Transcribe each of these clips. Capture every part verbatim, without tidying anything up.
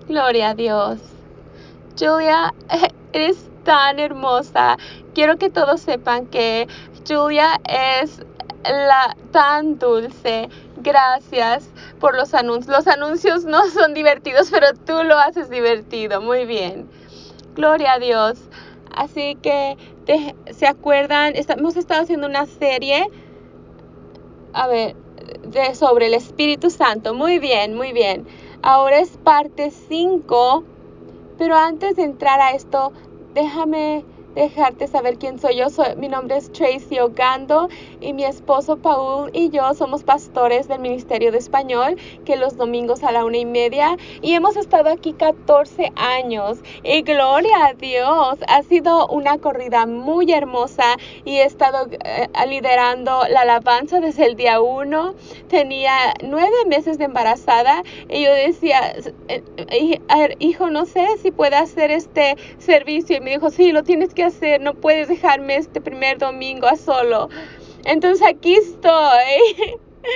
Gloria a Dios. Julia, eres tan hermosa. Quiero que todos sepan que Julia es la tan dulce. Gracias por los anuncios. Los anuncios no son divertidos, pero tú lo haces divertido. Muy bien. Gloria a Dios. Así que, te, ¿se acuerdan? Está, hemos estado haciendo una serie, a ver, de, sobre el Espíritu Santo. Muy bien, muy bien. Ahora es parte cinco, pero antes de entrar a esto, déjame dejarte saber quién soy yo. Soy, mi nombre es Tracy Ogando y mi esposo Paul y yo somos pastores del Ministerio de Español, que los domingos a la una y media, y hemos estado aquí catorce años y gloria a Dios, ha sido una corrida muy hermosa y he estado eh, liderando la alabanza desde el día uno. Tenía nueve meses de embarazada y yo decía, hijo, no sé si puedo hacer este servicio, y me dijo, sí, lo tienes que hacer, no puedes dejarme este primer domingo a solo. Entonces aquí estoy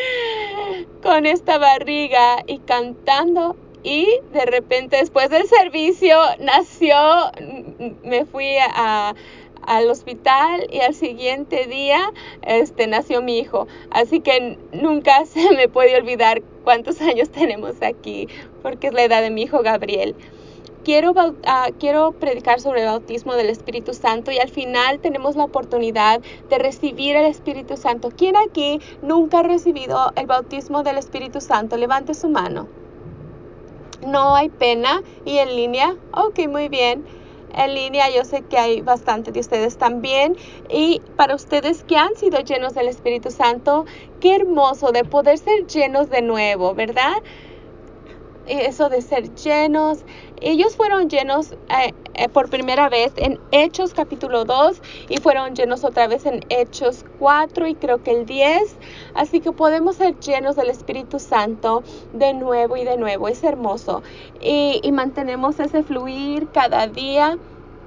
con esta barriga y cantando, y de repente después del servicio nació, me fui a al hospital y al siguiente día este nació mi hijo, así que nunca se me puede olvidar cuántos años tenemos aquí, porque es la edad de mi hijo Gabriel. Quiero, uh, quiero predicar sobre el bautismo del Espíritu Santo, y al final tenemos la oportunidad de recibir el Espíritu Santo. ¿Quién aquí nunca ha recibido el bautismo del Espíritu Santo? Levante su mano. No hay pena. ¿Y en línea? Ok, muy bien. En línea yo sé que hay bastante de ustedes también. Y para ustedes que han sido llenos del Espíritu Santo, qué hermoso de poder ser llenos de nuevo, ¿verdad? Eso de ser llenos. Ellos fueron llenos eh, eh, por primera vez en Hechos capítulo dos, y fueron llenos otra vez en Hechos cuatro y creo que el diez. Así que podemos ser llenos del Espíritu Santo de nuevo y de nuevo. Es hermoso. Y, y mantenemos ese fluir cada día.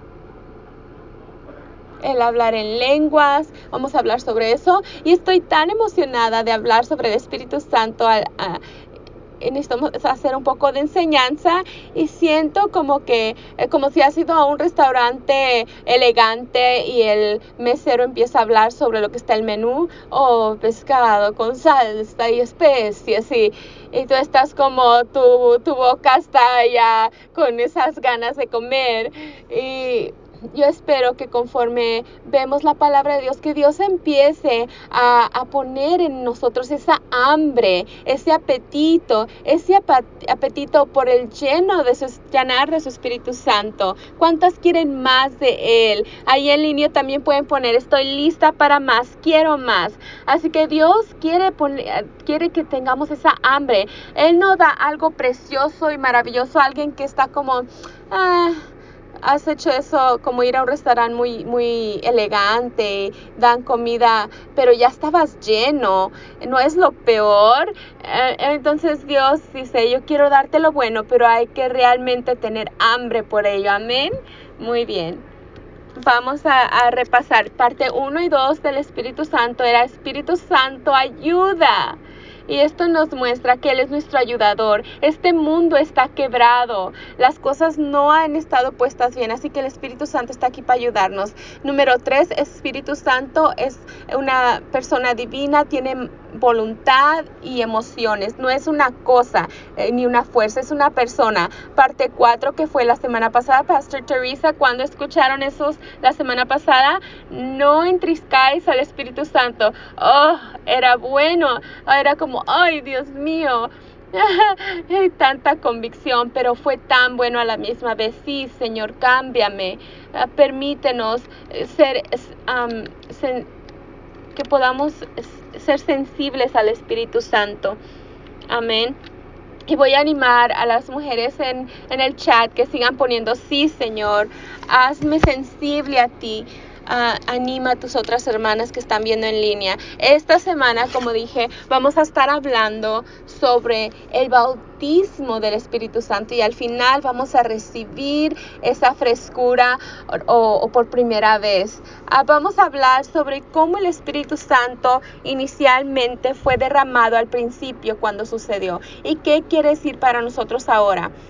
El hablar en lenguas, vamos a hablar sobre eso. Y estoy tan emocionada de hablar sobre el Espíritu Santo. A, a, necesitamos hacer un poco de enseñanza, y siento como que eh, como si has ido a un restaurante elegante y el mesero empieza a hablar sobre lo que está en el menú, o oh, pescado con salsa y especias, y, y tú estás como tu, tu boca está ya con esas ganas de comer. Y yo espero que conforme vemos la palabra de Dios, que Dios empiece a, a poner en nosotros esa hambre, ese apetito, ese apetito por el lleno de su, llenar de su Espíritu Santo. ¿Cuántas quieren más de Él? Ahí en línea también pueden poner, estoy lista para más, quiero más. Así que Dios quiere, poner, quiere que tengamos esa hambre. Él nos da algo precioso y maravilloso, alguien que está como... Ah, has hecho eso, como ir a un restaurante muy, muy elegante, dan comida, pero ya estabas lleno, no es lo peor. Eh, entonces Dios dice, yo quiero darte lo bueno, pero hay que realmente tener hambre por ello. Amén. Muy bien. Vamos a, a repasar parte uno y dos del Espíritu Santo. Era Espíritu Santo, ayuda. Y esto nos muestra que Él es nuestro ayudador. Este mundo está quebrado. Las cosas no han estado puestas bien. Así que el Espíritu Santo está aquí para ayudarnos. Número tres, Espíritu Santo es una persona divina. Tiene voluntad y emociones. No es una cosa eh, ni una fuerza. Es una persona. Parte cuatro, que fue la semana pasada. Pastor Teresa, cuando escucharon esos la semana pasada, no entriscáis al Espíritu Santo. Oh, era bueno. Era como, ay, Dios mío, hay tanta convicción, pero fue tan bueno a la misma vez. Sí, Señor, cámbiame, uh, permítenos ser, um, sen, que podamos ser sensibles al Espíritu Santo. Amén. Y voy a animar a las mujeres en, en el chat que sigan poniendo, sí, Señor, hazme sensible a ti. Uh, anima a tus otras hermanas que están viendo en línea. Esta semana, como dije, vamos a estar hablando sobre el bautismo del Espíritu Santo, y al final vamos a recibir esa frescura o, o, o por primera vez. Uh, vamos a hablar sobre cómo el Espíritu Santo inicialmente fue derramado al principio cuando sucedió, y qué quiere decir para nosotros ahora.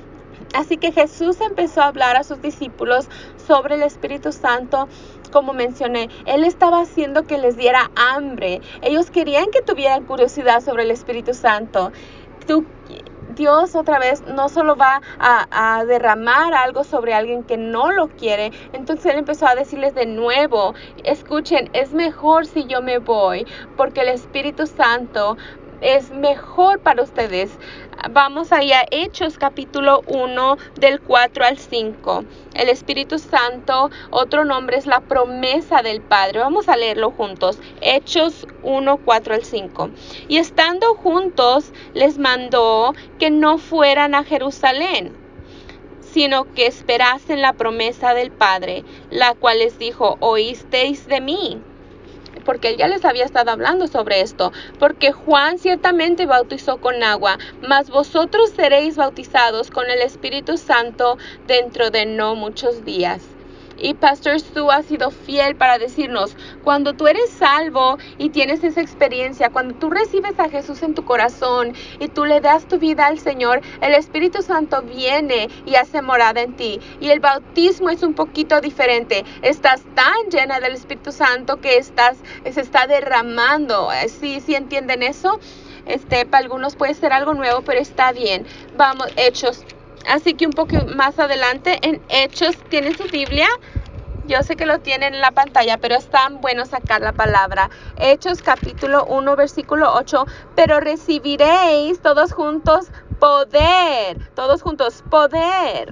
Así que Jesús empezó a hablar a sus discípulos sobre el Espíritu Santo. Como mencioné, Él estaba haciendo que les diera hambre. Ellos querían que tuvieran curiosidad sobre el Espíritu Santo. Tú, Dios otra vez no solo va a, a derramar algo sobre alguien que no lo quiere. Entonces Él empezó a decirles de nuevo, escuchen, es mejor si yo me voy, porque el Espíritu Santo es mejor para ustedes. Vamos allá, Hechos capítulo uno del cuatro al cinco. El Espíritu Santo, otro nombre es la promesa del Padre. Vamos a leerlo juntos. Hechos uno, cuatro al cinco. Y estando juntos les mandó que no fueran a Jerusalén, sino que esperasen la promesa del Padre, la cual les dijo, oísteis de mí. Porque Él ya les había estado hablando sobre esto. Porque Juan ciertamente bautizó con agua, mas vosotros seréis bautizados con el Espíritu Santo dentro de no muchos días. Y Pastor Stu ha sido fiel para decirnos, cuando tú eres salvo y tienes esa experiencia, cuando tú recibes a Jesús en tu corazón y tú le das tu vida al Señor, el Espíritu Santo viene y hace morada en ti. Y el bautismo es un poquito diferente. Estás tan llena del Espíritu Santo que estás, se está derramando. ¿Sí, sí entienden eso? Este, para algunos puede ser algo nuevo, pero está bien. Vamos, Hechos. Así que un poco más adelante en Hechos, ¿tienen su Biblia? Yo sé que lo tienen en la pantalla, pero es tan bueno sacar la palabra. Hechos capítulo uno, versículo ocho. Pero recibiréis todos juntos poder. Todos juntos, poder.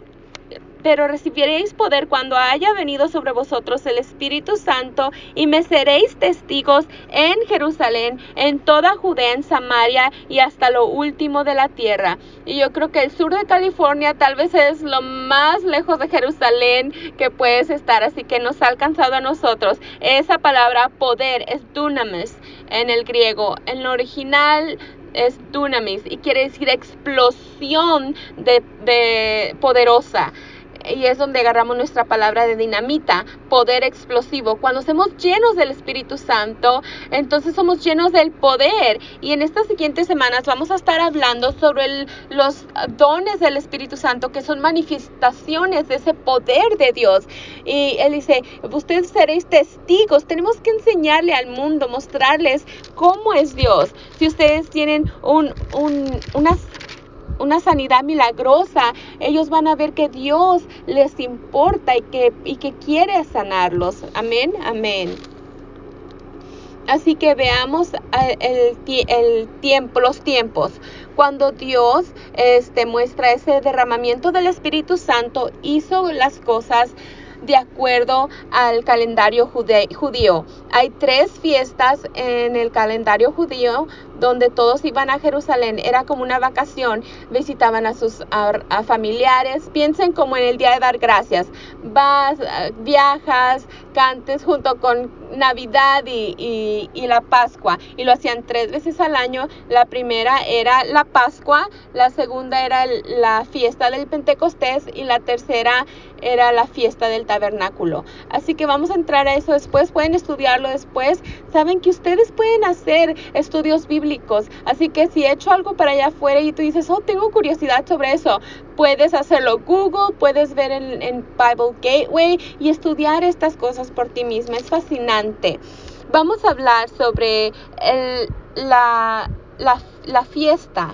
Pero recibiréis poder cuando haya venido sobre vosotros el Espíritu Santo, y me seréis testigos en Jerusalén, en toda Judea, en Samaria y hasta lo último de la tierra. Y yo creo que el sur de California tal vez es lo más lejos de Jerusalén que puedes estar, así que nos ha alcanzado a nosotros. Esa palabra poder es dunamis en el griego. En lo original es dunamis y quiere decir explosión de, de poderosa. Y es donde agarramos nuestra palabra de dinamita, poder explosivo. Cuando somos llenos del Espíritu Santo, entonces somos llenos del poder. Y en estas siguientes semanas vamos a estar hablando sobre el, los dones del Espíritu Santo, que son manifestaciones de ese poder de Dios. Y Él dice, ustedes seréis testigos. Tenemos que enseñarle al mundo, mostrarles cómo es Dios. Si ustedes tienen un, un, unas una sanidad milagrosa, ellos van a ver que Dios les importa y que, y que quiere sanarlos. Amén, amén. Así que veamos el, el, el tiempo, los tiempos. Cuando Dios este, muestra ese derramamiento del Espíritu Santo, hizo las cosas de acuerdo al calendario judío. Hay tres fiestas en el calendario judío donde todos iban a Jerusalén. Era como una vacación, visitaban a sus a, a familiares. Piensen como en el día de dar gracias. Vas, viajas, cantes junto con Navidad y, y, y la Pascua. Y lo hacían tres veces al año. La primera era la Pascua, la segunda era la fiesta del Pentecostés y la tercera era la fiesta del tabernáculo. Así que vamos a entrar a eso después. Pueden estudiarlo después. Saben que ustedes pueden hacer estudios bíblicos. Así que si he hecho algo para allá afuera y tú dices, oh, tengo curiosidad sobre eso, puedes hacerlo Google, puedes ver en, en Bible Gateway y estudiar estas cosas por ti misma. Es fascinante. Vamos a hablar sobre el, la, la, la fiesta,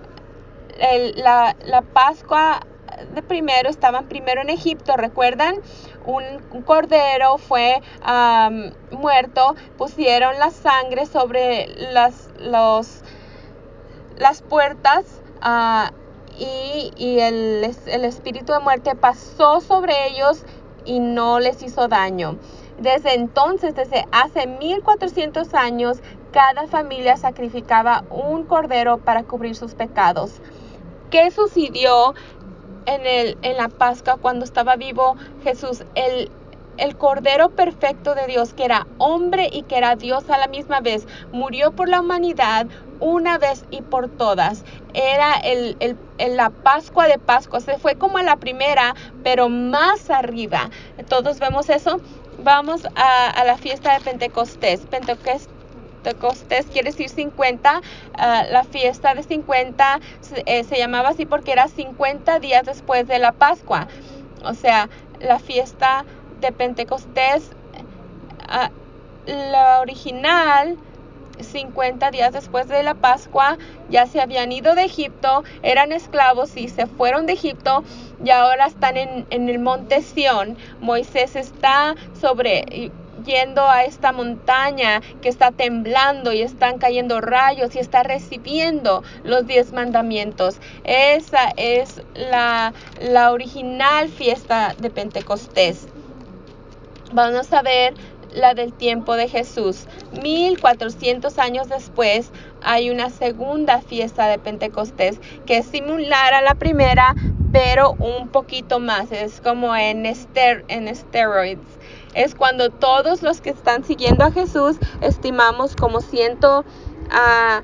el, la, la Pascua. De primero, estaban primero en Egipto, ¿recuerdan? Un, un cordero fue um, muerto, pusieron la sangre sobre las, los, las puertas uh, y, y el, el espíritu de muerte pasó sobre ellos y no les hizo daño. Desde entonces, desde hace mil cuatrocientos años, cada familia sacrificaba un cordero para cubrir sus pecados. ¿Qué sucedió en, el, en la Pascua cuando estaba vivo Jesús? El, el Cordero perfecto de Dios, que era hombre y que era Dios a la misma vez, murió por la humanidad una vez y por todas. Era el, el, el, la Pascua de Pascua. Se fue como en la primera, pero más arriba. Todos vemos eso. Vamos a, a la fiesta de Pentecostés. Pentecostés Pentecostés quiere decir cincuenta. Uh, la fiesta de cincuenta eh, se llamaba así porque era cincuenta días después de la Pascua. O sea, la fiesta de Pentecostés, uh, la original, cincuenta días después de la Pascua, ya se habían ido de Egipto, eran esclavos y se fueron de Egipto y ahora están en, en el monte Sión. Moisés está sobre yendo a esta montaña que está temblando y están cayendo rayos y está recibiendo los diez mandamientos. Esa es la, la original fiesta de Pentecostés. Vamos a ver la del tiempo de Jesús. mil cuatrocientos años después hay una segunda fiesta de Pentecostés que es similar a la primera, pero un poquito más. Es como en, ester en steroids. Es cuando todos los que están siguiendo a Jesús, estimamos como ciento, uh,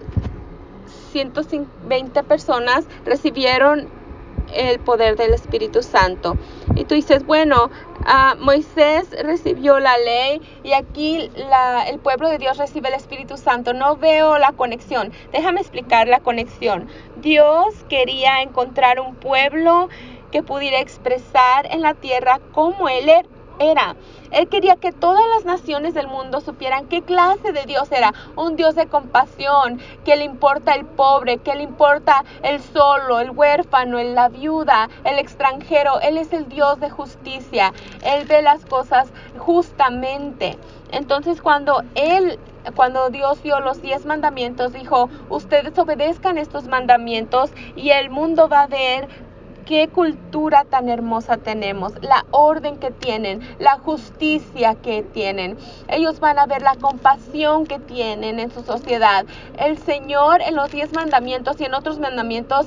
ciento veinte personas recibieron el poder del Espíritu Santo. Y tú dices, bueno, uh, Moisés recibió la ley y aquí la, el pueblo de Dios recibe el Espíritu Santo. No veo la conexión. Déjame explicar la conexión. Dios quería encontrar un pueblo que pudiera expresar en la tierra cómo Él era. Él quería que todas las naciones del mundo supieran qué clase de Dios era. Un Dios de compasión, que le importa el pobre, que le importa el solo, el huérfano, la viuda, el extranjero. Él es el Dios de justicia. Él ve las cosas justamente. Entonces cuando Él, cuando Dios dio los diez mandamientos, dijo, ustedes obedezcan estos mandamientos y el mundo va a ver qué cultura tan hermosa tenemos, la orden que tienen, la justicia que tienen. Ellos van a ver la compasión que tienen en su sociedad. El Señor en los diez mandamientos y en otros mandamientos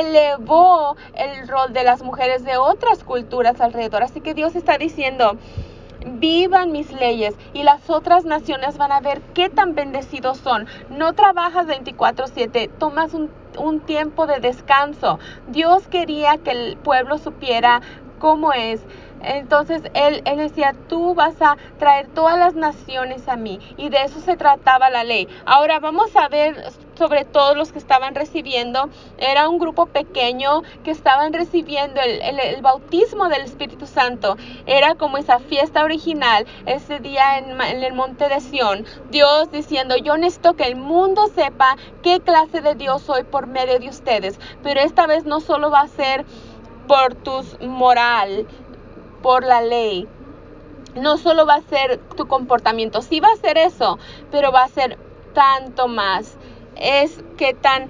elevó el rol de las mujeres de otras culturas alrededor. Así que Dios está diciendo, vivan mis leyes y las otras naciones van a ver qué tan bendecidos son. No trabajas veinticuatro siete, tomas un, un tiempo de descanso. Dios quería que el pueblo supiera cómo es. Entonces él, él decía, tú vas a traer todas las naciones a mí, y de eso se trataba la ley. Ahora vamos a ver sobre todos los que estaban recibiendo. Era un grupo pequeño que estaban recibiendo el, el, el bautismo del Espíritu Santo. Era como esa fiesta original, ese día en, en el monte de Sión. Dios diciendo, yo necesito que el mundo sepa qué clase de Dios soy por medio de ustedes. Pero esta vez no solo va a ser por tu moral, por la ley. No solo va a ser tu comportamiento, sí va a ser eso, pero va a ser tanto más. Es que tan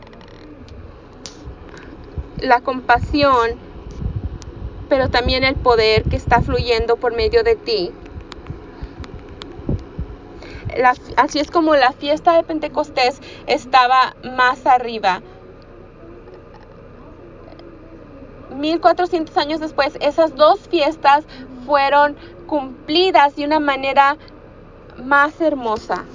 la compasión, pero también el poder que está fluyendo por medio de ti. La, así es como la fiesta de Pentecostés estaba más arriba. mil cuatrocientos años después, esas dos fiestas fueron cumplidas de una manera más hermosa.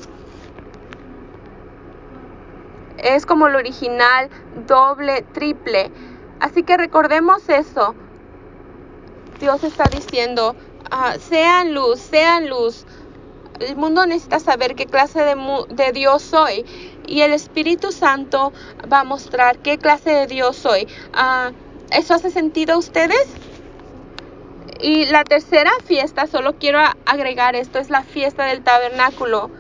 Es como lo original, doble, triple. Así que recordemos eso. Dios está diciendo, uh, sean luz, sean luz. El mundo necesita saber qué clase de, de Dios soy. Y el Espíritu Santo va a mostrar qué clase de Dios soy. Uh, ¿Eso hace sentido a ustedes? Y la tercera fiesta, solo quiero agregar esto, es la fiesta del tabernáculo.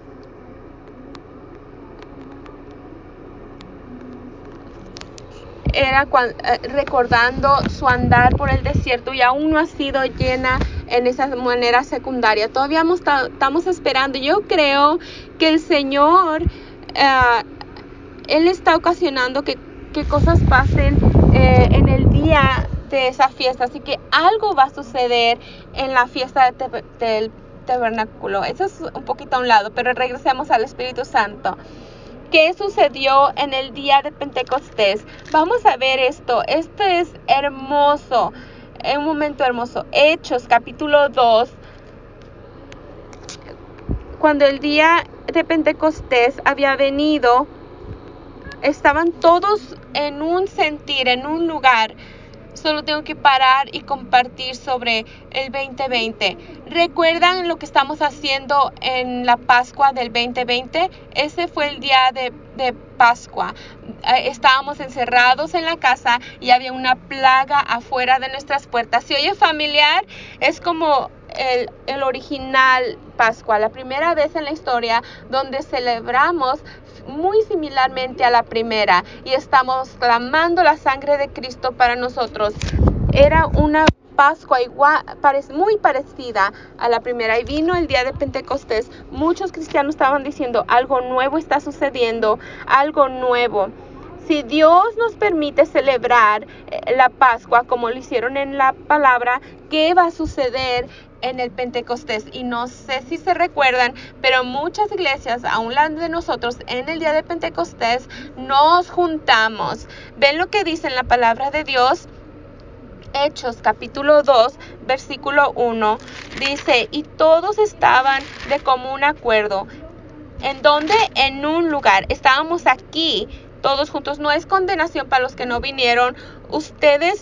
Era cuando, eh, recordando su andar por el desierto, y aún no ha sido llena en esa manera secundaria. Todavía estamos esperando. Yo creo que el Señor, eh, Él está ocasionando que, que cosas pasen eh, en el día de esa fiesta. Así que algo va a suceder en la fiesta de te, del tabernáculo. Eso es un poquito a un lado, pero regresemos al Espíritu Santo. ¿Qué sucedió en el día de Pentecostés? Vamos a ver esto. Esto es hermoso. Es un momento hermoso. Hechos, capítulo dos. Cuando el día de Pentecostés había venido, estaban todos en un sentir, en un lugar. solo tengo que parar y compartir sobre el veinte veinte. ¿Recuerdan lo que estamos haciendo en la Pascua del veinte veinte? Ese fue el día de, de Pascua. Estábamos encerrados en la casa y había una plaga afuera de nuestras puertas. Si oye familiar, es como el, el original Pascua, la primera vez en la historia donde celebramos muy similarmente a la primera y estamos clamando la sangre de Cristo para nosotros. Era una Pascua igual, muy parecida a la primera, y vino el día de Pentecostés. Muchos cristianos estaban diciendo algo nuevo está sucediendo, algo nuevo. Si Dios nos permite celebrar la Pascua como lo hicieron en la palabra, ¿qué va a suceder en el Pentecostés? Y no sé si se recuerdan, pero muchas iglesias, a un lado de nosotros, en el día de Pentecostés, nos juntamos. ¿Ven lo que dice en la palabra de Dios? Hechos capítulo dos, versículo uno, dice, y todos estaban de común acuerdo. ¿En dónde? En un lugar. Estábamos aquí todos juntos. No es condenación para los que no vinieron. Ustedes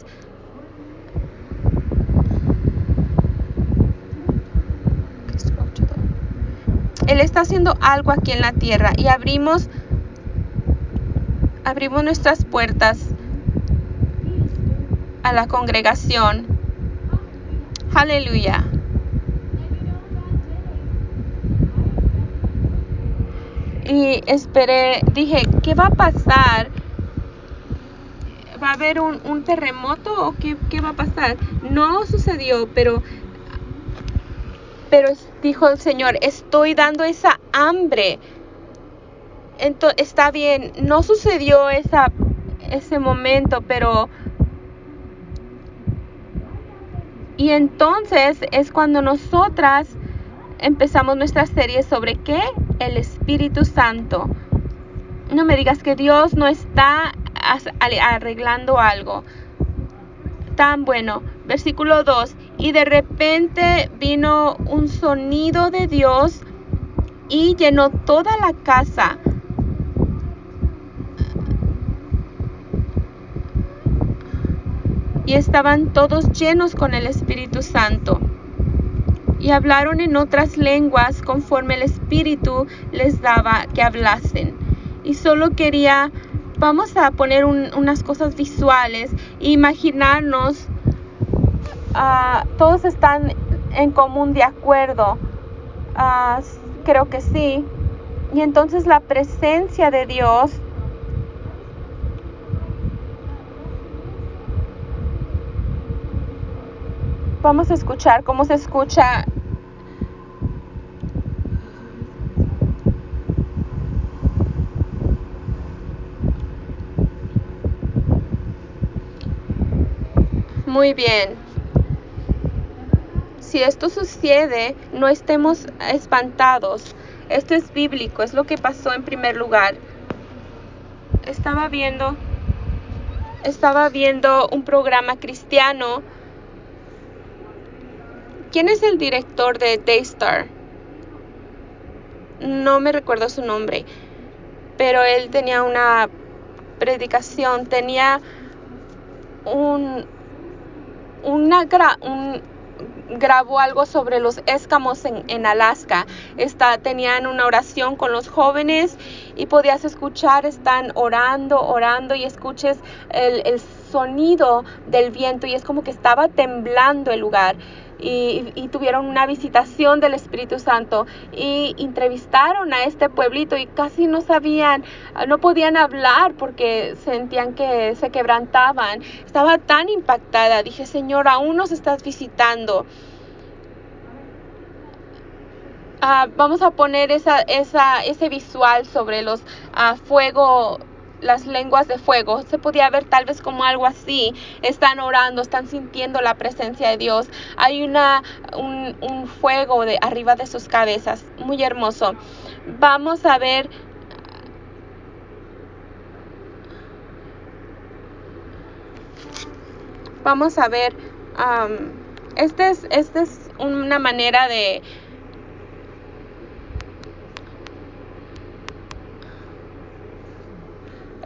Él está haciendo algo aquí en la tierra y abrimos abrimos nuestras puertas a la congregación. Aleluya. Y esperé, dije, ¿qué va a pasar? ¿Va a haber un, un terremoto o qué, qué va a pasar? No sucedió, pero, pero dijo el Señor, estoy dando esa hambre. Entonces, está bien, no sucedió esa, ese momento, pero... Y entonces es cuando nosotras empezamos nuestra serie sobre ¿qué? El Espíritu Santo. No me digas que Dios no está arreglando algo tan bueno. Versículo dos, y de repente vino un sonido de Dios y llenó toda la casa. Y estaban todos llenos con el Espíritu Santo. Y hablaron en otras lenguas conforme el Espíritu les daba que hablasen. Y solo quería, vamos a poner un, unas cosas visuales, e imaginarnos, uh, todos están en común de acuerdo. Uh, creo que sí. Y entonces la presencia de Dios vamos a escuchar cómo se escucha. Muy bien. Si esto sucede, no estemos espantados. Esto es bíblico, es lo que pasó en primer lugar. Estaba viendo, estaba viendo un programa cristiano. ¿Quién es el director de Daystar? No me recuerdo su nombre, pero él tenía una predicación, tenía un, una gra, un, grabó algo sobre los escamos en, en Alaska. Está, tenían una oración con los jóvenes y podías escuchar, están orando, orando y escuches el, el sonido del viento y es como que estaba temblando el lugar. Y, y tuvieron una visitación del Espíritu Santo y entrevistaron a este pueblito y casi no sabían, no podían hablar porque sentían que se quebrantaban. Estaba tan impactada, dije, Señor, aún nos estás visitando. Uh, vamos a poner esa, esa, ese visual sobre los uh, fuego, las lenguas de fuego. Se podía ver tal vez como algo así. Están orando, están sintiendo la presencia de Dios. Hay una, un, un fuego de arriba de sus cabezas. Muy hermoso. Vamos a ver. Vamos a ver. Um, este es, este es una manera de...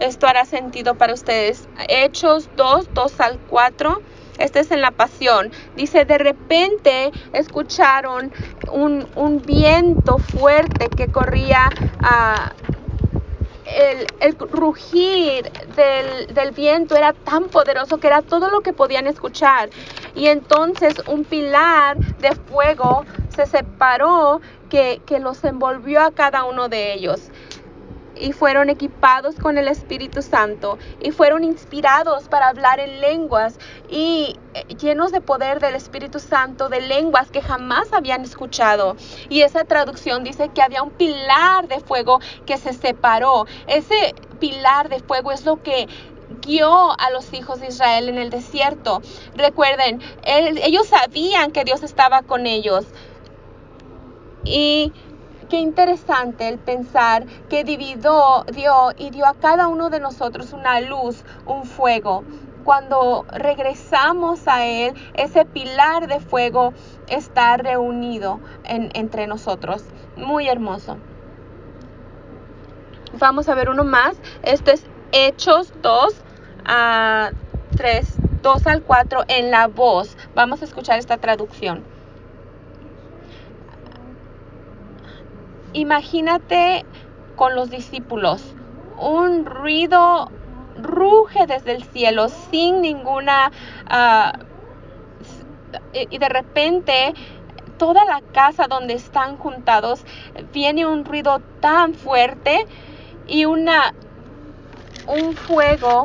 esto hará sentido para ustedes. Hechos dos, dos al cuatro. Este es en la Pasión. Dice, de repente escucharon un, un viento fuerte que corría a... Uh, El, el rugir del, del viento era tan poderoso que era todo lo que podían escuchar. Y entonces un pilar de fuego se separó que, que los envolvió a cada uno de ellos. Y fueron equipados con el Espíritu Santo y fueron inspirados para hablar en lenguas y llenos de poder del Espíritu Santo, de lenguas que jamás habían escuchado. Y esa traducción dice que había un pilar de fuego que se separó. Ese pilar de fuego es lo que guió a los hijos de Israel en el desierto. Recuerden, él, ellos sabían que Dios estaba con ellos. Y qué interesante el pensar que dividió, dio y dio a cada uno de nosotros una luz, un fuego. Cuando regresamos a Él, ese pilar de fuego está reunido en, entre nosotros. Muy hermoso. Vamos a ver uno más. Esto es Hechos dos, tres, dos al cuatro en La Voz. Vamos a escuchar esta traducción. Imagínate con los discípulos, un ruido ruge desde el cielo sin ninguna... Uh, y de repente toda la casa donde están juntados viene un ruido tan fuerte y una, un fuego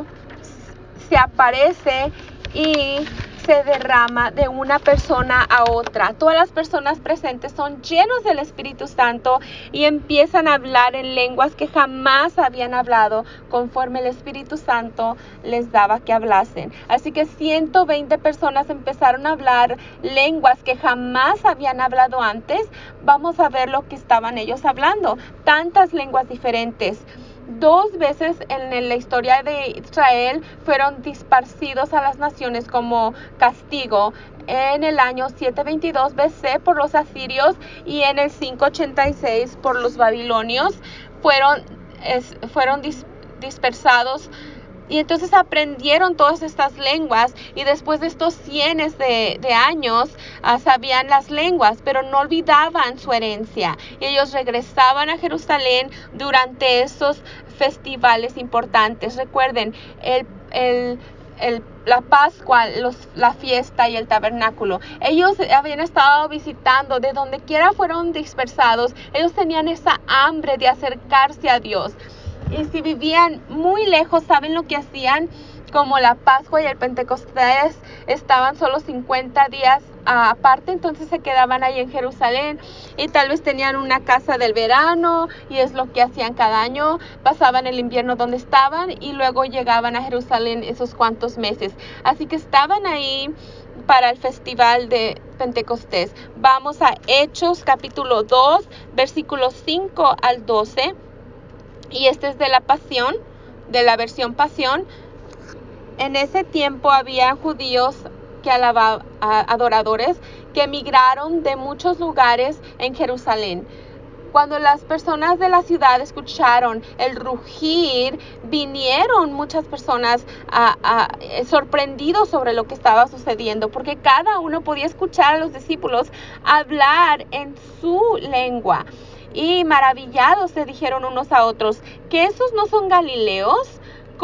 se aparece y se derrama de una persona a otra. Todas las personas presentes son llenos del Espíritu Santo y empiezan a hablar en lenguas que jamás habían hablado conforme el Espíritu Santo les daba que hablasen. Así que ciento veinte personas empezaron a hablar lenguas que jamás habían hablado antes. Vamos a ver lo que estaban ellos hablando. Tantas lenguas diferentes. Dos veces en la historia de Israel fueron disparcidos a las naciones como castigo. En el año setecientos veintidós B C por los asirios y en el quinientos ochenta y seis por los babilonios fueron, es, fueron dis, dispersados. Y entonces aprendieron todas estas lenguas y después de estos cientos de, de años uh, sabían las lenguas, pero no olvidaban su herencia. Y ellos regresaban a Jerusalén durante esos festivales importantes. Recuerden, el, el, el, la Pascua, los, la fiesta y el tabernáculo. Ellos habían estado visitando, de donde quiera fueron dispersados, ellos tenían esa hambre de acercarse a Dios. Y si vivían muy lejos, ¿saben lo que hacían? Como la Pascua y el Pentecostés estaban solo cincuenta días uh, aparte, entonces se quedaban ahí en Jerusalén y tal vez tenían una casa del verano y es lo que hacían cada año. Pasaban el invierno donde estaban y luego llegaban a Jerusalén esos cuantos meses. Así que estaban ahí para el festival de Pentecostés. Vamos a Hechos capítulo dos, versículos cinco al doce. Y este es de la Pasión, de la versión Pasión. En ese tiempo había judíos que alababan, adoradores, que emigraron de muchos lugares en Jerusalén. Cuando las personas de la ciudad escucharon el rugir, vinieron muchas personas a, a, sorprendidos sobre lo que estaba sucediendo, porque cada uno podía escuchar a los discípulos hablar en su lengua. Y maravillados se dijeron unos a otros, ¿que estos no son galileos?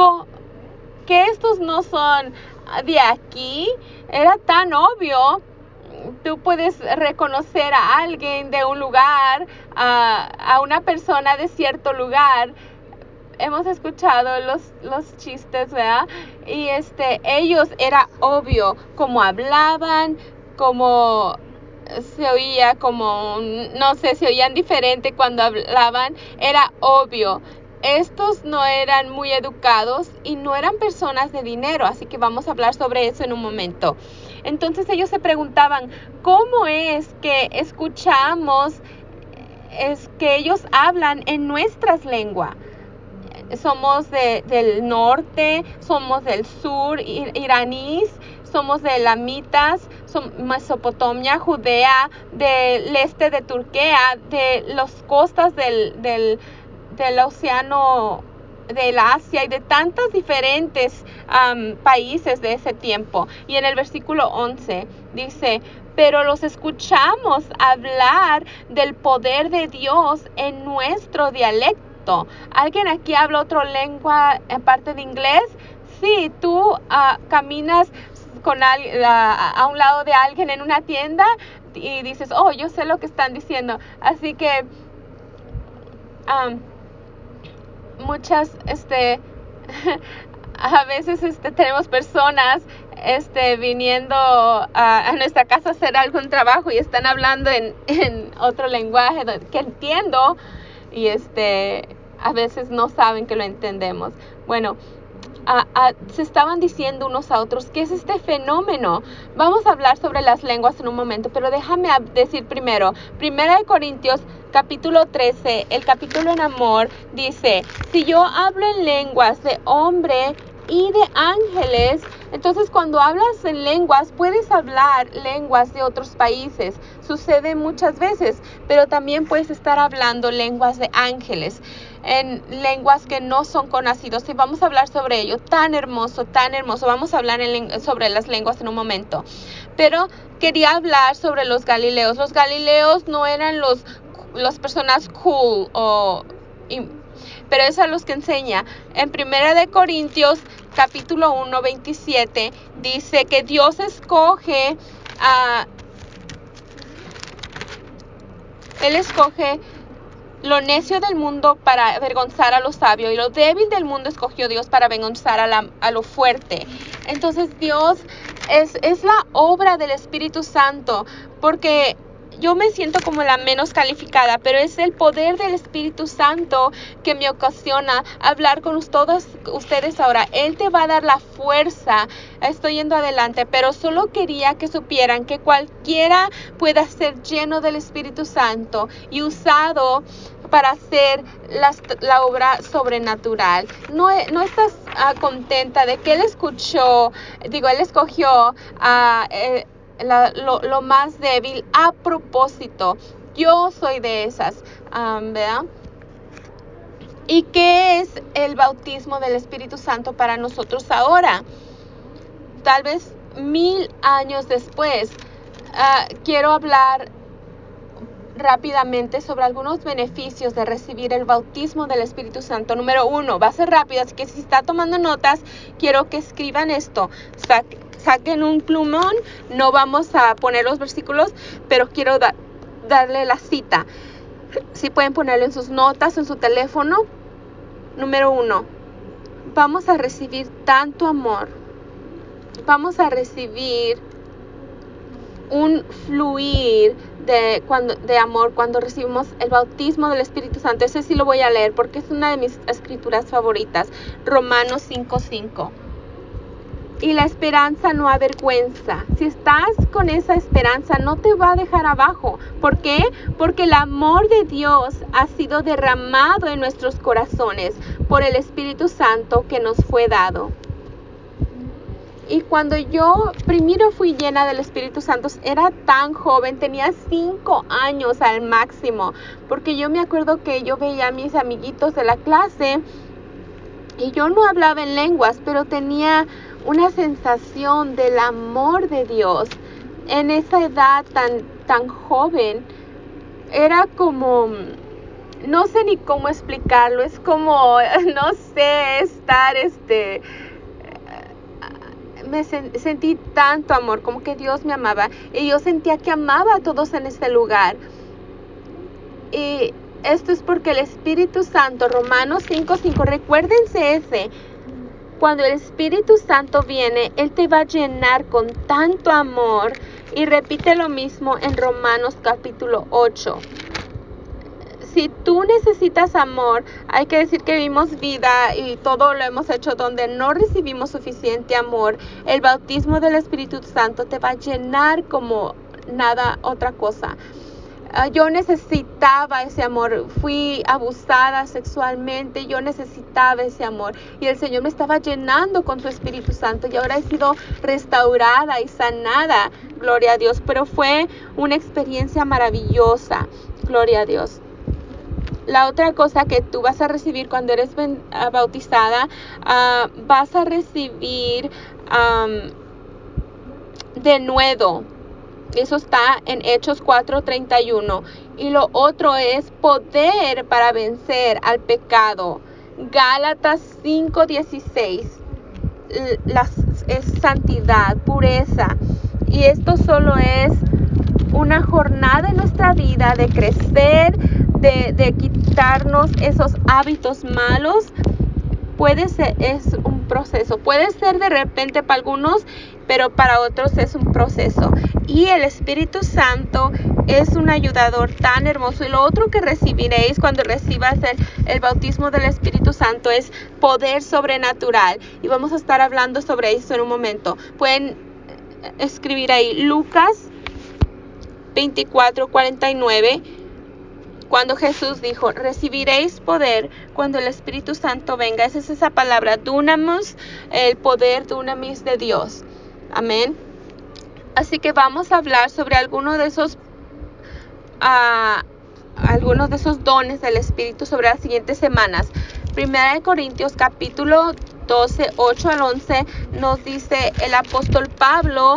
¿Que estos no son de aquí? Era tan obvio. Tú puedes reconocer a alguien de un lugar, a, a una persona de cierto lugar. Hemos escuchado los, los chistes, ¿verdad? Y este, ellos era obvio cómo hablaban, cómo se oía, como, no sé, se oían diferente cuando hablaban. Era obvio. Estos no eran muy educados y no eran personas de dinero, así que vamos a hablar sobre eso en un momento. Entonces ellos se preguntaban, ¿cómo es que escuchamos es que ellos hablan en nuestras lenguas? Somos de, del norte, somos del sur, iraníes, somos de elamitas, Mesopotamia, Judea, del este de Turquía, de las costas del, del, del océano del Asia y de tantos diferentes um, países de ese tiempo. Y en el versículo once dice, pero los escuchamos hablar del poder de Dios en nuestro dialecto. ¿Alguien aquí habla otra lengua aparte de inglés? Sí, tú uh, caminas con al, a, a un lado de alguien en una tienda y dices, oh, yo sé lo que están diciendo. Así que um, muchas, este, a veces este, tenemos personas este, viniendo a, a nuestra casa a hacer algún trabajo y están hablando en, en otro lenguaje que entiendo y este, a veces no saben que lo entendemos. Bueno, A, a, se estaban diciendo unos a otros, ¿qué es este fenómeno? Vamos a hablar sobre las lenguas en un momento, pero déjame decir primero, Primera de Corintios, capítulo trece, el capítulo en amor, dice, si yo hablo en lenguas de hombre y de ángeles, entonces cuando hablas en lenguas, puedes hablar lenguas de otros países, sucede muchas veces, pero también puedes estar hablando lenguas de ángeles, en lenguas que no son conocidos, y vamos a hablar sobre ello, tan hermoso, tan hermoso, vamos a hablar en, sobre las lenguas en un momento, pero quería hablar sobre los galileos. Los galileos no eran los, las personas cool, o, y, pero es a los que enseña. En Primera de Corintios, capítulo uno, veintisiete, dice que Dios escoge a, Él escoge lo necio del mundo para avergonzar a lo sabio, y lo débil del mundo escogió Dios para avergonzar a, la, a lo fuerte. Entonces Dios es, es la obra del Espíritu Santo, porque yo me siento como la menos calificada, pero es el poder del Espíritu Santo que me ocasiona hablar con todos ustedes ahora. Él te va a dar la fuerza. Estoy yendo adelante, pero solo quería que supieran que cualquiera pueda ser lleno del Espíritu Santo y usado para hacer las, la obra sobrenatural. No, no estás uh, contenta de que Él escuchó, digo, Él escogió a... Uh, La, lo, lo más débil a propósito. Yo soy de esas, um, ¿verdad? ¿Y qué es el bautismo del Espíritu Santo para nosotros ahora? Tal vez mil años después. Uh, quiero hablar rápidamente sobre algunos beneficios de recibir el bautismo del Espíritu Santo. Número uno, va a ser rápido, así que si está tomando notas, quiero que escriban esto. Sa- saquen un plumón, no vamos a poner los versículos, pero quiero da- darle la cita. Si pueden ponerlo en sus notas, en su teléfono. Número uno, vamos a recibir tanto amor. Vamos a recibir un fluir de, cuando, de amor cuando recibimos el bautismo del Espíritu Santo. Ese sí lo voy a leer porque es una de mis escrituras favoritas. Romanos cinco cinco. Y la esperanza no avergüenza. Si estás con esa esperanza, no te va a dejar abajo. ¿Por qué? Porque el amor de Dios ha sido derramado en nuestros corazones por el Espíritu Santo que nos fue dado. Y cuando yo primero fui llena del Espíritu Santo, era tan joven, tenía cinco años al máximo, porque yo me acuerdo que yo veía a mis amiguitos de la clase y yo no hablaba en lenguas, pero tenía una sensación del amor de Dios en esa edad tan, tan joven. Era como, no sé ni cómo explicarlo, es como, no sé, estar este... me sen- sentí tanto amor, como que Dios me amaba, y yo sentía que amaba a todos en este lugar. Y esto es porque el Espíritu Santo, Romanos cinco cinco, recuérdense ese, cuando el Espíritu Santo viene, Él te va a llenar con tanto amor. Y repite lo mismo en Romanos capítulo ocho. Si tú necesitas amor, hay que decir que vivimos vida y todo lo hemos hecho donde no recibimos suficiente amor. El bautismo del Espíritu Santo te va a llenar como nada otra cosa. Uh, yo necesitaba ese amor, fui abusada sexualmente, yo necesitaba ese amor y el Señor me estaba llenando con su Espíritu Santo y ahora he sido restaurada y sanada, gloria a Dios, pero fue una experiencia maravillosa, gloria a Dios. La otra cosa que tú vas a recibir cuando eres ben, uh, bautizada, uh, vas a recibir um, denuedo. Eso está en Hechos cuatro treinta y uno. Y lo otro es poder para vencer al pecado. Gálatas cinco dieciséis. La, es santidad, pureza. Y esto solo es una jornada en nuestra vida de crecer, de, de quitarnos esos hábitos malos. Puede ser, es un proceso. Puede ser de repente para algunos, pero para otros es un proceso. Y el Espíritu Santo es un ayudador tan hermoso. Y lo otro que recibiréis cuando recibas el, el bautismo del Espíritu Santo es poder sobrenatural. Y vamos a estar hablando sobre eso en un momento. Pueden escribir ahí Lucas veinticuatro cuarenta y nueve. Cuando Jesús dijo, recibiréis poder cuando el Espíritu Santo venga. Esa es esa palabra, dunamis, el poder dunamis de Dios. Amén. Así que vamos a hablar sobre algunos de esos, uh, algunos de esos dones del Espíritu sobre las siguientes semanas. Primera de Corintios capítulo doce, ocho al once, nos dice el apóstol Pablo,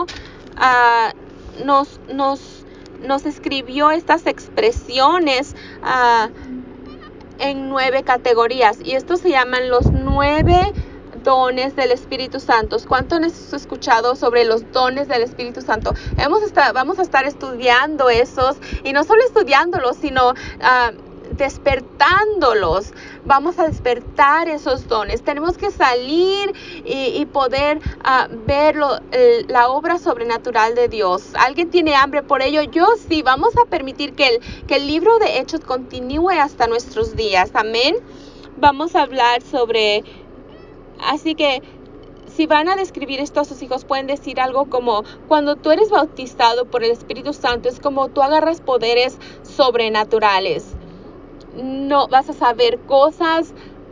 uh, nos, nos nos escribió estas expresiones uh, en nueve categorías, y estos se llaman los nueve dones del Espíritu Santo. ¿Cuánto has escuchado sobre los dones del Espíritu Santo? Hemos estado, vamos a estar estudiando esos, y no solo estudiándolos, sino uh, despertándolos. Vamos a despertar esos dones. Tenemos que salir y, y poder uh, ver lo, el, la obra sobrenatural de Dios. ¿Alguien tiene hambre por ello? Yo sí. Vamos a permitir que el, que el libro de Hechos continúe hasta nuestros días. Amén. Vamos a hablar sobre... Así que si van a describir esto a sus hijos, pueden decir algo como, cuando tú eres bautizado por el Espíritu Santo, es como tú agarras poderes sobrenaturales. No vas a saber cosas.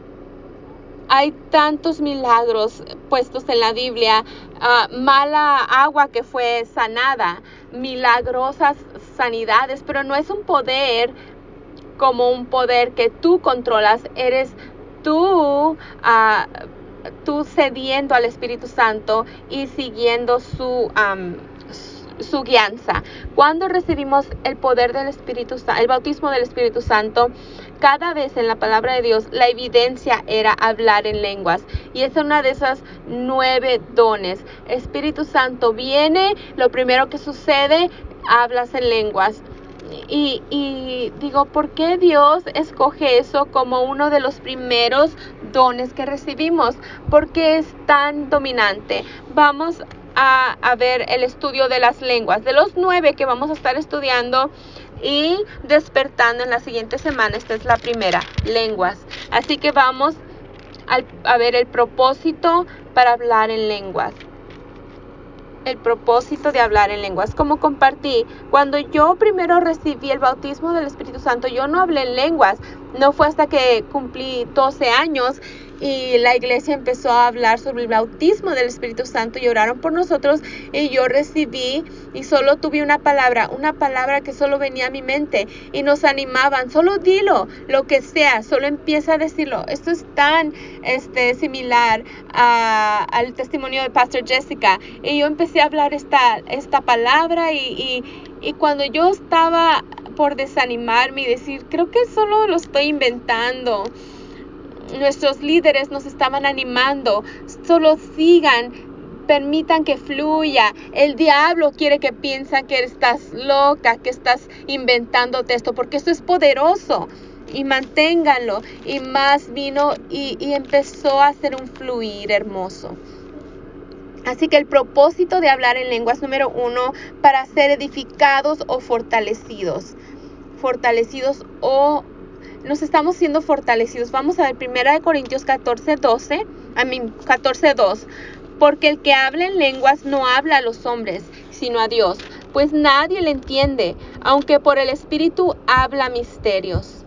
Hay tantos milagros puestos en la Biblia. Uh, mala agua que fue sanada, milagrosas sanidades, pero no es un poder como un poder que tú controlas. Eres tú, uh, tú cediendo al Espíritu Santo y siguiendo su um, su guianza. Cuando recibimos el poder del Espíritu Santo, el bautismo del Espíritu Santo, cada vez en la palabra de Dios la evidencia era hablar en lenguas, y es una de esas nueve dones. Espíritu Santo viene, lo primero que sucede, hablas en lenguas. Y, y digo, ¿por qué Dios escoge eso como uno de los primeros dones que recibimos? Porque es tan dominante. Vamos A, a ver el estudio de las lenguas, de los nueve que vamos a estar estudiando y despertando en la siguiente semana. Esta es la primera, lenguas. Así que vamos al, a ver el propósito para hablar en lenguas. El propósito de hablar en lenguas. Como compartí, cuando yo primero recibí el bautismo del Espíritu Santo, yo no hablé en lenguas. No fue hasta que cumplí doce años y la iglesia empezó a hablar sobre el bautismo del Espíritu Santo y oraron por nosotros, y yo recibí y solo tuve una palabra, una palabra que solo venía a mi mente, y nos animaban, solo dilo, lo que sea, solo empieza a decirlo. Esto es tan este, similar a, al testimonio de Pastor Jessica, y yo empecé a hablar esta, esta palabra y, y, y cuando yo estaba por desanimarme y decir, creo que solo lo estoy inventando, nuestros líderes nos estaban animando, solo sigan, permitan que fluya. El diablo quiere que piensen que estás loca, que estás inventándote esto, porque esto es poderoso, y manténganlo. Y más vino y, y empezó a hacer un fluir hermoso. Así que el propósito de hablar en lenguas, número uno, para ser edificados o fortalecidos. Fortalecidos o nos estamos siendo fortalecidos. Vamos a ver primera de Corintios catorce doce, a mí catorce dos. Porque el que habla en lenguas no habla a los hombres, sino a Dios, pues nadie le entiende, aunque por el Espíritu habla misterios.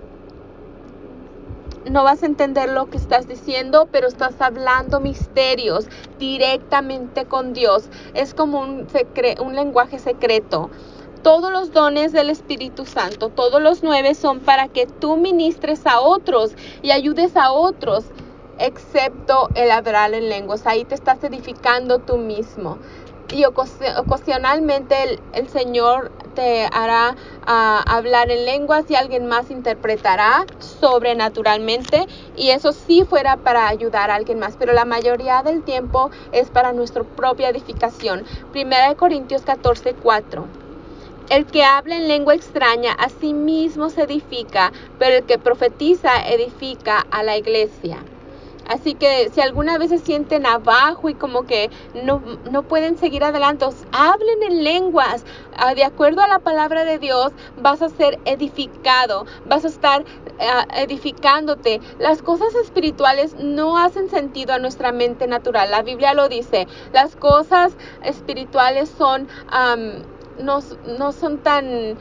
No vas a entender lo que estás diciendo, pero estás hablando misterios directamente con Dios. Es como un, secre- un lenguaje secreto. Todos los dones del Espíritu Santo, todos los nueve son para que tú ministres a otros y ayudes a otros, excepto el hablar en lenguas. Ahí te estás edificando tú mismo. Y ocasionalmente el, el Señor te hará uh, hablar en lenguas y alguien más interpretará sobrenaturalmente, y eso sí fuera para ayudar a alguien más, pero la mayoría del tiempo es para nuestra propia edificación. Primera de Corintios catorce, cuatro. El que habla en lengua extraña a sí mismo se edifica, pero el que profetiza edifica a la iglesia. Así que si alguna vez se sienten abajo y como que no, no pueden seguir adelante, hablen en lenguas. De acuerdo a la palabra de Dios, vas a ser edificado, vas a estar uh, edificándote. Las cosas espirituales no hacen sentido a nuestra mente natural. La Biblia lo dice. Las cosas espirituales son, um, no, no son tan...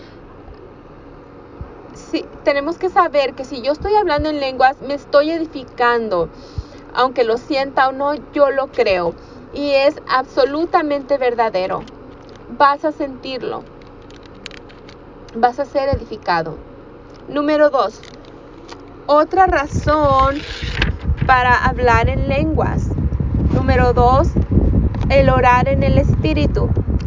Sí, tenemos que saber que si yo estoy hablando en lenguas, me estoy edificando. Aunque lo sienta o no, yo lo creo. Y es absolutamente verdadero. Vas a sentirlo. Vas a ser edificado. Número dos. Otra razón para hablar en lenguas. Número dos. El orar en el Espíritu.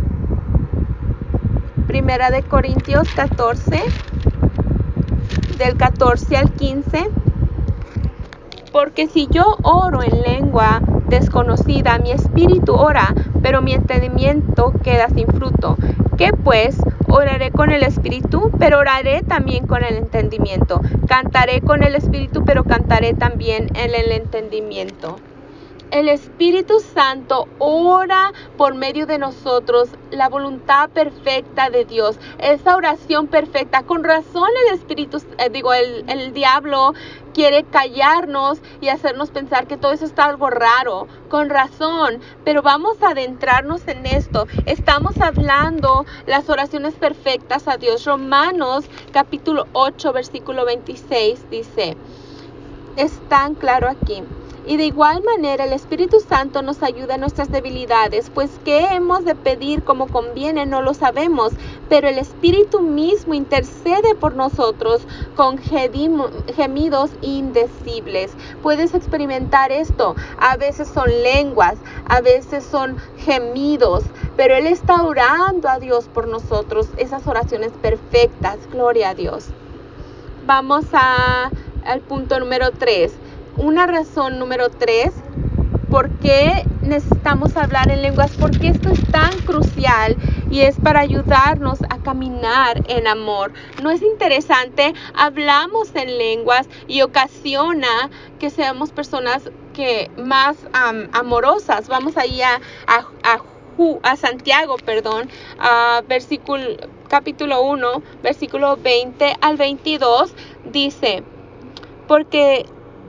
Primera de Corintios catorce. Del catorce al quince. Porque si yo oro en lengua desconocida, mi espíritu ora, pero mi entendimiento queda sin fruto. ¿Qué pues? Oraré con el espíritu, pero oraré también con el entendimiento. Cantaré con el espíritu, pero cantaré también en el entendimiento. El Espíritu Santo ora por medio de nosotros la voluntad perfecta de Dios, esa oración perfecta. Con razón el Espíritu, eh, digo, el, el diablo quiere callarnos y hacernos pensar que todo eso está algo raro. Con razón, pero vamos a adentrarnos en esto. Estamos hablando las oraciones perfectas a Dios. Romanos capítulo ocho, versículo veintiséis dice, es tan claro aquí. Y de igual manera el Espíritu Santo nos ayuda en nuestras debilidades, pues qué hemos de pedir como conviene no lo sabemos, pero el Espíritu mismo intercede por nosotros con gemidos indecibles. Puedes experimentar esto. A veces son lenguas, a veces son gemidos, pero Él está orando a Dios por nosotros, esas oraciones perfectas. Gloria a Dios. Vamos a, al punto número tres. Una razón número tres, ¿por qué necesitamos hablar en lenguas? Porque esto es tan crucial y es para ayudarnos a caminar en amor. ¿No es interesante? Hablamos en lenguas y ocasiona que seamos personas que más um, amorosas. Vamos ahí a, a, a, a Santiago, perdón, a versículo, capítulo uno, versículo veinte al veintidós, dice, porque...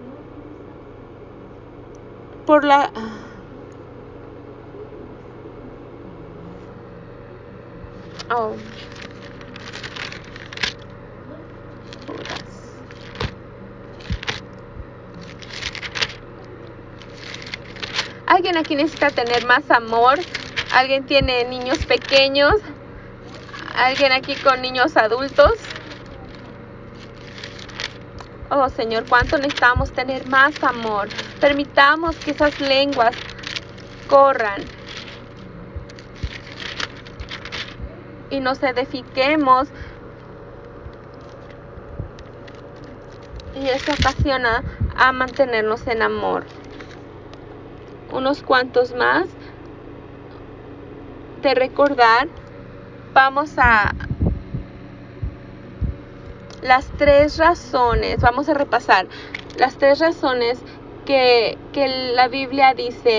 Por la... Oh. Alguien aquí necesita tener más amor. Alguien tiene niños pequeños. Alguien aquí con niños adultos. Oh Señor, cuánto necesitamos tener más amor. Permitamos que esas lenguas corran y nos edifiquemos, y eso ocasiona a mantenernos en amor. Unos cuantos más de recordar. Vamos a las tres razones, vamos a repasar las tres razones que, que la Biblia dice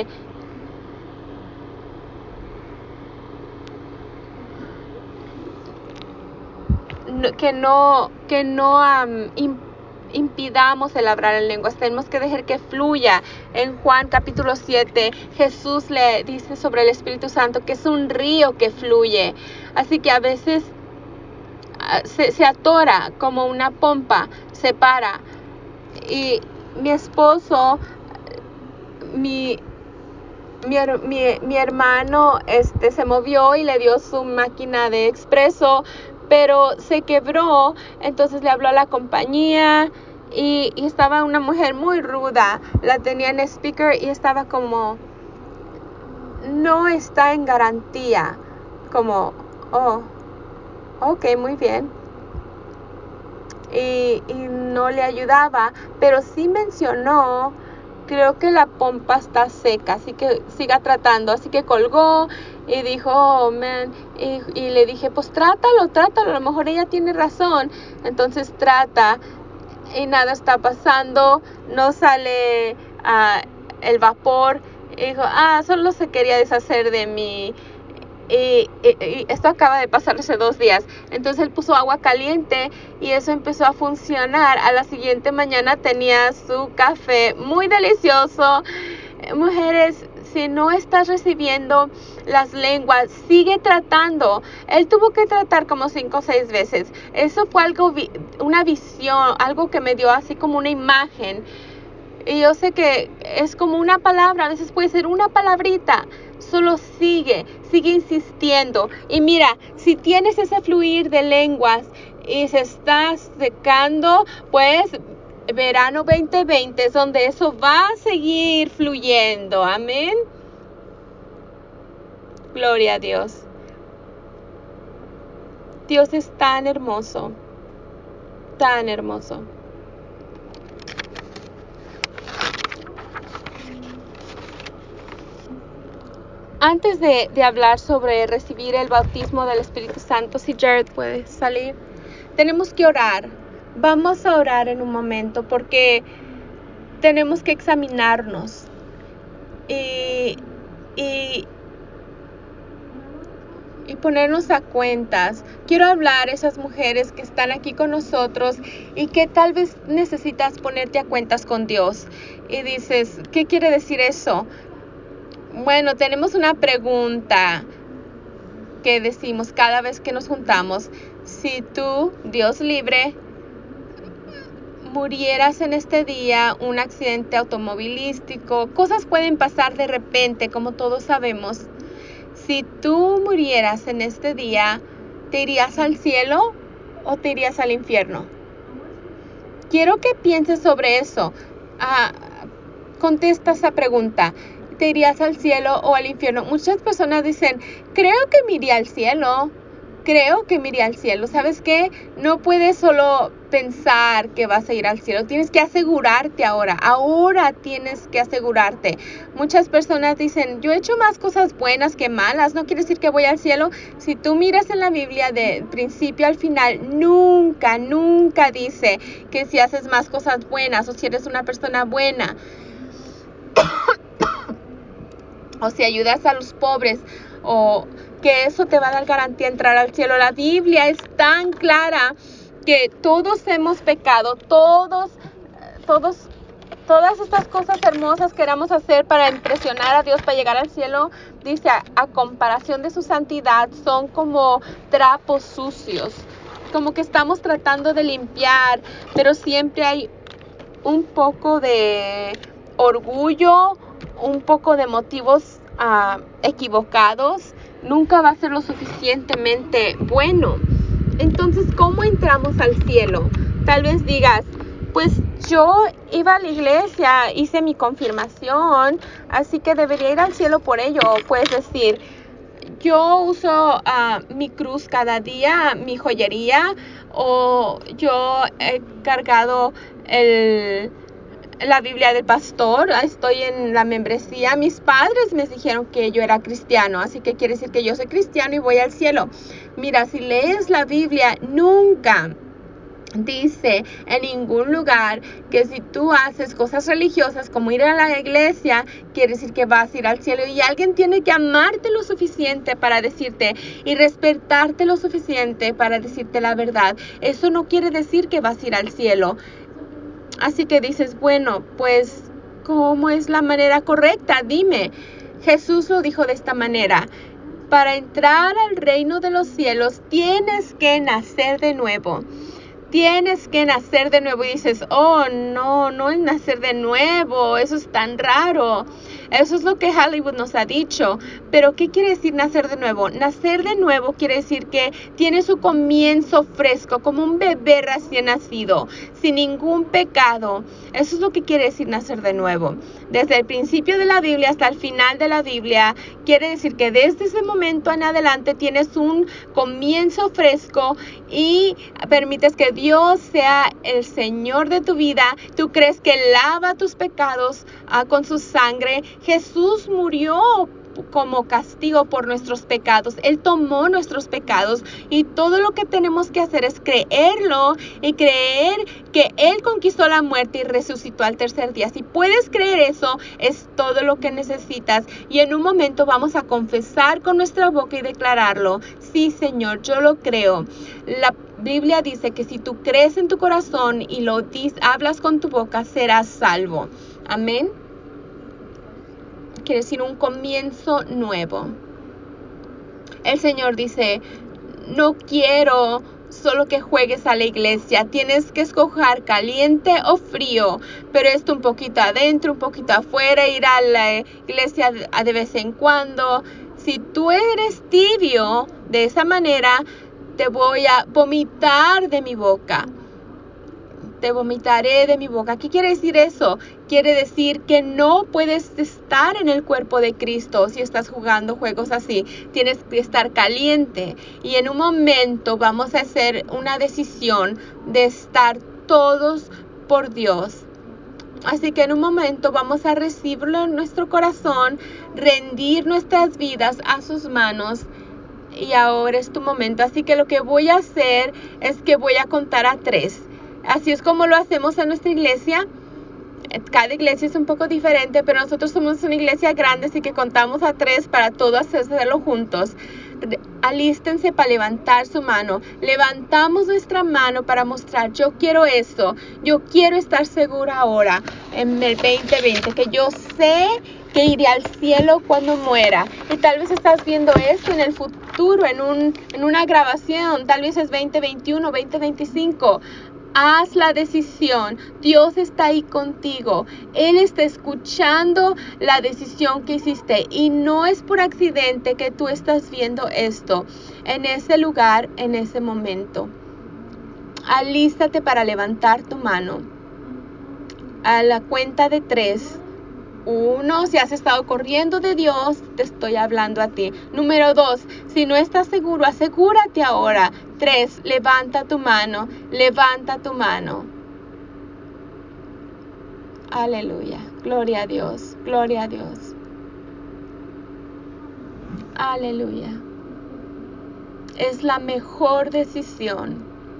que no, que no um, impidamos el hablar en lenguas. Tenemos que dejar que fluya. En Juan capítulo siete, Jesús le dice sobre el Espíritu Santo que es un río que fluye. Así que a veces Se, se atora como una pompa, se para. Y mi esposo, mi, mi, mi, mi hermano este, se movió y le dio su máquina de expreso, pero se quebró, entonces le habló a la compañía y, y estaba una mujer muy ruda, la tenía en speaker y estaba como, no está en garantía, como, oh, ok, muy bien. Y, y no le ayudaba, pero sí mencionó, creo que la pompa está seca, así que siga tratando. Así que colgó y dijo, oh, man, y, y le dije, pues trátalo, trátalo, a lo mejor ella tiene razón. Entonces trata y nada está pasando, no sale uh, el vapor. Y dijo, ah, solo se quería deshacer de mí. Y, y, y esto acaba de pasar hace dos días. Entonces él puso agua caliente y eso empezó a funcionar. A la siguiente mañana tenía su café muy delicioso. Mujeres, si no estás recibiendo las lenguas, sigue tratando. Él tuvo que tratar como cinco o seis veces. Eso fue algo, una visión, algo que me dio así como una imagen. Y yo sé que es como una palabra, a veces puede ser una palabrita. Solo sigue, sigue insistiendo. Y mira, si tienes ese fluir de lenguas y se está secando, pues verano veinte veinte es donde eso va a seguir fluyendo. Amén. Gloria a Dios. Dios es tan hermoso, tan hermoso. Antes de, de hablar sobre recibir el bautismo del Espíritu Santo, si Jared puede salir, tenemos que orar. Vamos a orar en un momento porque tenemos que examinarnos y, y, y ponernos a cuentas. Quiero hablar a esas mujeres que están aquí con nosotros y que tal vez necesitas ponerte a cuentas con Dios. Y dices, ¿qué quiere decir eso? Bueno, tenemos una pregunta que decimos cada vez que nos juntamos. Si tú, Dios libre, murieras en este día, un accidente automovilístico, cosas pueden pasar de repente, como todos sabemos. Si tú murieras en este día, ¿te irías al cielo o te irías al infierno? Quiero que pienses sobre eso. Ah, contesta esa pregunta. ¿Te irías al cielo o al infierno? Muchas personas dicen, creo que me iría al cielo. Creo que me iría al cielo. ¿Sabes qué? No puedes solo pensar que vas a ir al cielo. Tienes que asegurarte ahora. Ahora tienes que asegurarte. Muchas personas dicen, yo he hecho más cosas buenas que malas. ¿No quiere decir que voy al cielo? Si tú miras en la Biblia de principio al final, nunca, nunca dice que si haces más cosas buenas o si eres una persona buena o si ayudas a los pobres, o que eso te va a dar garantía de entrar al cielo. La Biblia es tan clara que todos hemos pecado, todos, todos, todas estas cosas hermosas que queramos hacer para impresionar a Dios, para llegar al cielo, dice, a, a comparación de su santidad, son como trapos sucios, como que estamos tratando de limpiar, pero siempre hay un poco de orgullo, un poco de motivos uh, equivocados. Nunca va a ser lo suficientemente bueno. Entonces, ¿cómo entramos al cielo? Tal vez digas, pues yo iba a la iglesia, hice mi confirmación, así que debería ir al cielo por ello. Puedes decir, yo uso uh, mi cruz cada día, mi joyería, o yo he cargado el... la Biblia del pastor, estoy en la membresía. Mis padres me dijeron que yo era cristiano, así que quiere decir que yo soy cristiano y voy al cielo. Mira, si lees la Biblia, nunca dice en ningún lugar que si tú haces cosas religiosas como ir a la iglesia, quiere decir que vas a ir al cielo. Y alguien tiene que amarte lo suficiente para decirte y respetarte lo suficiente para decirte la verdad. Eso no quiere decir que vas a ir al cielo. Así que dices, bueno, pues, ¿cómo es la manera correcta? Dime. Jesús lo dijo de esta manera. Para entrar al reino de los cielos tienes que nacer de nuevo. Tienes que nacer de nuevo. Y dices, oh, no, no es nacer de nuevo. Eso es tan raro. Eso es lo que Hollywood nos ha dicho. Pero ¿qué quiere decir nacer de nuevo? Nacer de nuevo quiere decir que tiene su comienzo fresco, como un bebé recién nacido, sin ningún pecado. Eso es lo que quiere decir nacer de nuevo. Desde el principio de la Biblia hasta el final de la Biblia, quiere decir que desde ese momento en adelante tienes un comienzo fresco y permites que Dios sea el Señor de tu vida. Tú crees que lava tus pecados uh, con su sangre. Jesús murió como castigo por nuestros pecados. Él tomó nuestros pecados y todo lo que tenemos que hacer es creerlo y creer que Él conquistó la muerte y resucitó al tercer día. Si puedes creer eso, es todo lo que necesitas. Y en un momento vamos a confesar con nuestra boca y declararlo. Sí, Señor, yo lo creo. La Biblia dice que si tú crees en tu corazón y lo dices, hablas con tu boca, serás salvo. Amén. Quiere decir un comienzo nuevo. El Señor dice, no quiero solo que juegues a la iglesia. Tienes que escoger caliente o frío, pero esto un poquito adentro, un poquito afuera, ir a la iglesia de vez en cuando. Si tú eres tibio de esa manera, te voy a vomitar de mi boca. Te vomitaré de mi boca. ¿Qué quiere decir eso? Quiere decir que no puedes estar en el cuerpo de Cristo si estás jugando juegos así. Tienes que estar caliente. Y en un momento vamos a hacer una decisión de estar todos por Dios. Así que en un momento vamos a recibirlo en nuestro corazón, rendir nuestras vidas a sus manos. Y ahora es tu momento. Así que lo que voy a hacer es que voy a contar a tres. Así es como lo hacemos en nuestra iglesia. Cada iglesia es un poco diferente, pero nosotros somos una iglesia grande, así que contamos a tres para todos hacerlo juntos. Alístense para levantar su mano. Levantamos nuestra mano para mostrar, yo quiero eso. Yo quiero estar segura ahora, en el veinte veinte, que yo sé que iré al cielo cuando muera. Y tal vez estás viendo esto en el futuro, en, un, en una grabación. Tal vez es veinte veintiuno, veinte veinticinco. Haz la decisión. Dios está ahí contigo. Él está escuchando la decisión que hiciste. Y no es por accidente que tú estás viendo esto en ese lugar, en ese momento. Alístate para levantar tu mano. A la cuenta de tres. Uno, si has estado corriendo de Dios, te estoy hablando a ti. Número dos, si no estás seguro, asegúrate ahora. Tres, levanta tu mano, levanta tu mano. Aleluya, gloria a Dios, gloria a Dios. Aleluya. Es la mejor decisión.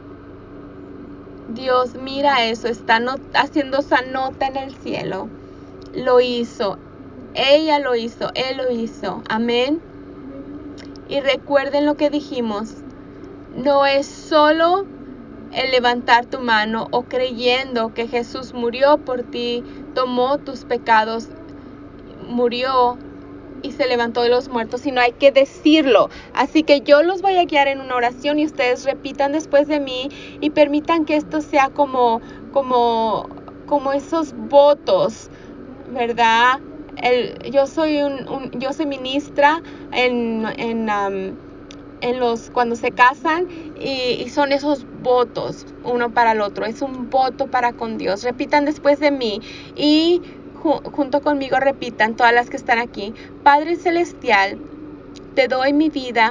Dios mira eso, está not- haciendo esa nota en el cielo. Lo hizo, ella lo hizo, él lo hizo, amén. Y recuerden lo que dijimos, no es solo el levantar tu mano o creyendo que Jesús murió por ti, tomó tus pecados, murió y se levantó de los muertos, sino hay que decirlo. Así que yo los voy a guiar en una oración y ustedes repitan después de mí y permitan que esto sea como, como, como esos votos, ¿verdad? El, yo soy un, un yo soy ministra en, en, um, en los cuando se casan y, y son esos votos uno para el otro, es un voto para con Dios. Repitan después de mí y ju, junto conmigo repitan todas las que están aquí. Padre Celestial, te doy mi vida.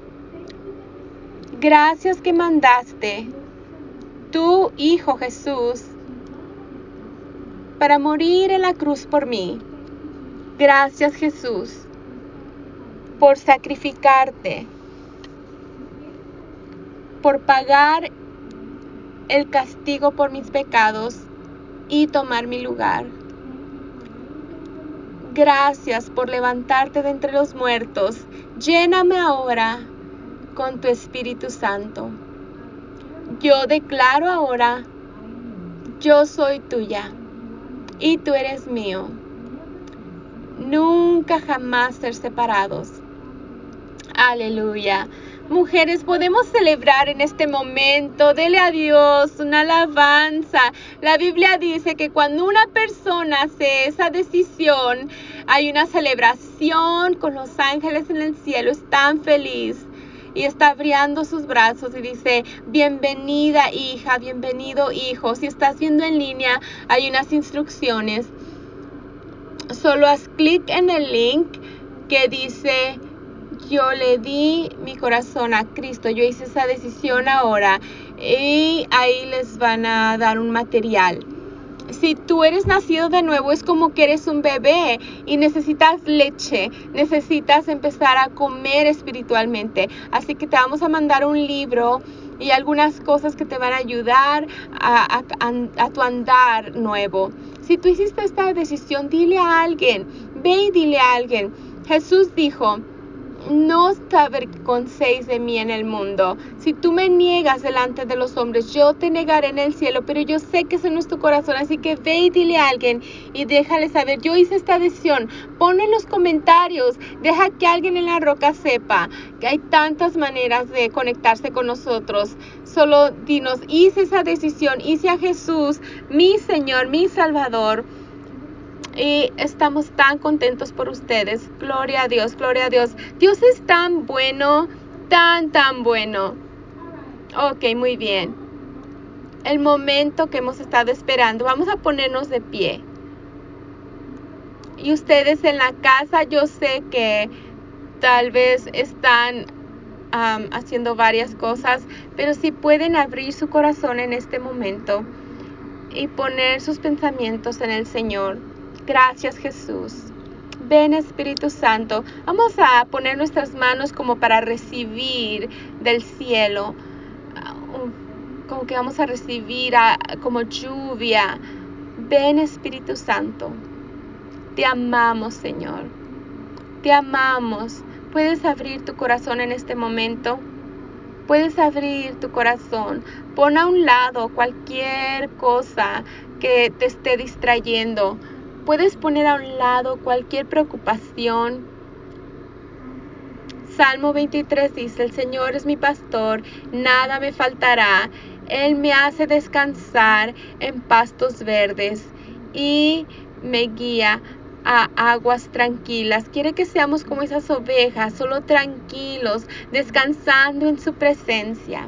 Gracias que mandaste tu Hijo Jesús para morir en la cruz por mí. Gracias, Jesús, por sacrificarte, por pagar el castigo por mis pecados y tomar mi lugar. Gracias por levantarte de entre los muertos. Lléname ahora con tu Espíritu Santo. Yo declaro ahora, yo soy tuya y tú eres mío. Nunca jamás ser separados. Aleluya. Mujeres, podemos celebrar en este momento. Dele a Dios una alabanza. La Biblia dice que cuando una persona hace esa decisión, Hay una celebración con los ángeles en el cielo. Es tan feliz. Y está abriendo sus brazos y dice, bienvenida hija, bienvenido hijo. Si estás viendo en línea, hay unas instrucciones. Solo haz clic en el link que dice, yo le di mi corazón a Cristo. Yo hice esa decisión ahora. Y ahí les van a dar un material. Si tú eres nacido de nuevo, es como que eres un bebé y necesitas leche, necesitas empezar a comer espiritualmente. Así que te vamos a mandar un libro y algunas cosas que te van a ayudar a, a, a, a tu andar nuevo. Si tú hiciste esta decisión, dile a alguien, ve y dile a alguien. Jesús dijo, no os avergoncéis de mí en el mundo. Si tú me niegas delante de los hombres, yo te negaré en el cielo, pero yo sé que eso no es tu corazón, así que ve y dile a alguien y déjale saber, yo hice esta decisión. Pon en los comentarios, deja que alguien en la roca sepa que hay tantas maneras de conectarse con nosotros. Solo dinos, hice esa decisión, hice a Jesús, mi Señor, mi Salvador. Y estamos tan contentos por ustedes. Gloria a Dios, gloria a Dios. Dios es tan bueno, tan, tan bueno. Ok, muy bien. El momento que hemos estado esperando. Vamos a ponernos de pie. Y ustedes en la casa, yo sé que tal vez están um, haciendo varias cosas, pero si pueden abrir su corazón en este momento y poner sus pensamientos en el Señor. Gracias, Jesús. Ven, Espíritu Santo. Vamos a poner nuestras manos como para recibir del cielo. Como que vamos a recibir a, como lluvia. Ven, Espíritu Santo. Te amamos, Señor. Te amamos. ¿Puedes abrir tu corazón en este momento? Puedes abrir tu corazón. Pon a un lado cualquier cosa que te esté distrayendo. Puedes poner a un lado cualquier preocupación. Salmo veintitrés dice, el Señor es mi pastor, nada me faltará. Él me hace descansar en pastos verdes y me guía a aguas tranquilas. Quiere que seamos como esas ovejas, solo tranquilos, descansando en su presencia.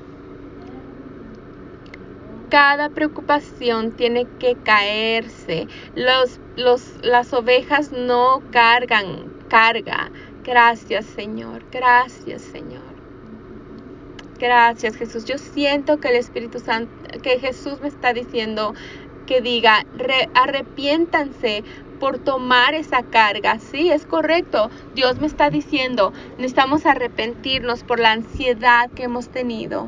Cada preocupación tiene que caerse. Los, los, las ovejas no cargan carga. Gracias, Señor. Gracias, Señor. Gracias, Jesús. Yo siento que el Espíritu Santo, que Jesús me está diciendo que diga, re, arrepiéntanse por tomar esa carga. Sí, es correcto. Dios me está diciendo, necesitamos arrepentirnos por la ansiedad que hemos tenido.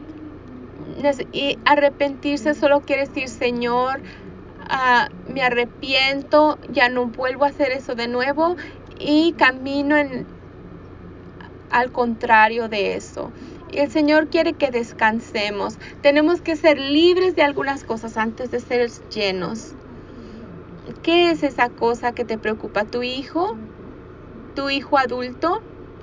Y arrepentirse solo quiere decir, Señor, uh, me arrepiento, ya no vuelvo a hacer eso de nuevo y camino en, al contrario de eso. Y el Señor quiere que descansemos. Tenemos que ser libres de algunas cosas antes de ser llenos. ¿Qué es esa cosa que te preocupa? ¿Tu hijo? ¿Tu hijo adulto?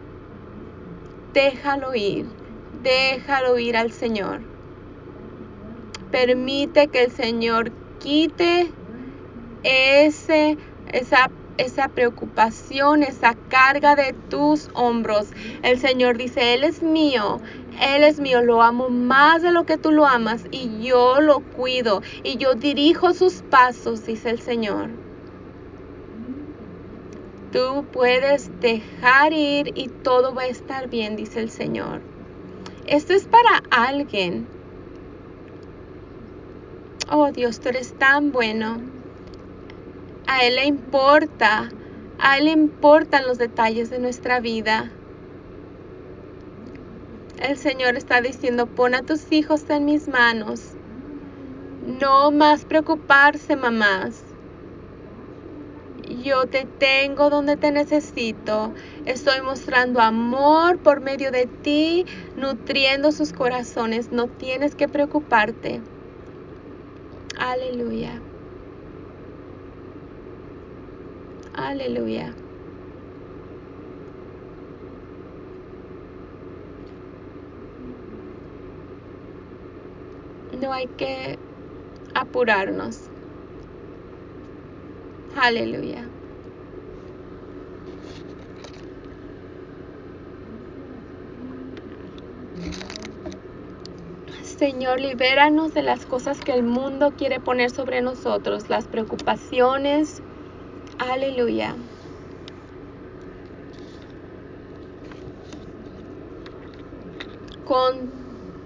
Déjalo ir. Déjalo ir al Señor. Permite que el Señor quite ese, esa, esa preocupación, esa carga de tus hombros. El Señor dice, Él es mío, Él es mío, lo amo más de lo que tú lo amas y yo lo cuido y yo dirijo sus pasos, dice el Señor. Tú puedes dejar ir y todo va a estar bien, dice el Señor. Esto es para alguien. Oh Dios, tú eres tan bueno. A Él le importa, a Él le importan los detalles de nuestra vida. El Señor está diciendo, pon a tus hijos en mis manos. No más preocuparse, mamás. Yo te tengo donde te necesito. Estoy mostrando amor por medio de ti, nutriendo sus corazones. No tienes que preocuparte. Aleluya. Aleluya. No hay que apurarnos. Aleluya. Señor, libéranos de las cosas que el mundo quiere poner sobre nosotros, las preocupaciones. Aleluya. Con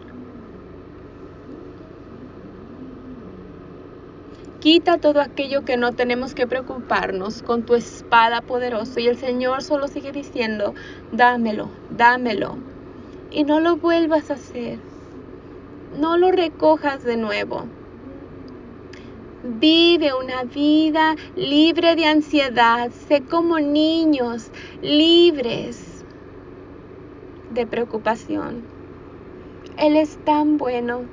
Quita todo aquello que no tenemos que preocuparnos con tu espada poderosa. Y el Señor solo sigue diciendo, dámelo, dámelo. Y no lo vuelvas a hacer. No lo recojas de nuevo. Vive una vida libre de ansiedad. Sé como niños libres de preocupación. Él es tan bueno.